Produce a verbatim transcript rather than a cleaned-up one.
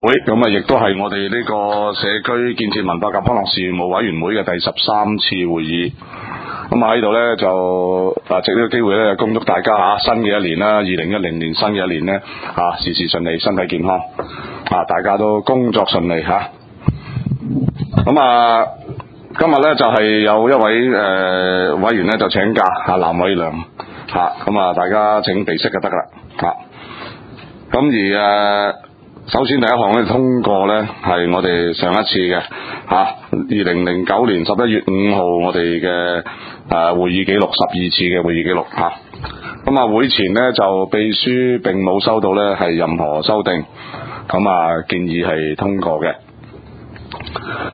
會，咁啊亦都係我哋呢個社區建設文化及康樂事務委員會嘅第十三次會議。咁啊喺度呢，就啊藉呢個機會呢，恭祝大家吓新嘅一年啦，二零一零年新嘅一年呢，啊事事順利，身體健康，啊大家都工作順利吓。咁啊今日呢，就係、是、有一位誒、呃、委員呢，就請假啊藍偉良吓，咁啊大家請備悉就得噶啦吓。咁、啊、而誒、呃、首先第一項咧通過呢，係我哋上一次嘅吓二零零九年十一月五號我哋嘅誒會議記錄，十二次嘅會議記錄吓。咁啊會前呢，就秘書並冇收到呢係任何修訂，咁啊建議係通過嘅。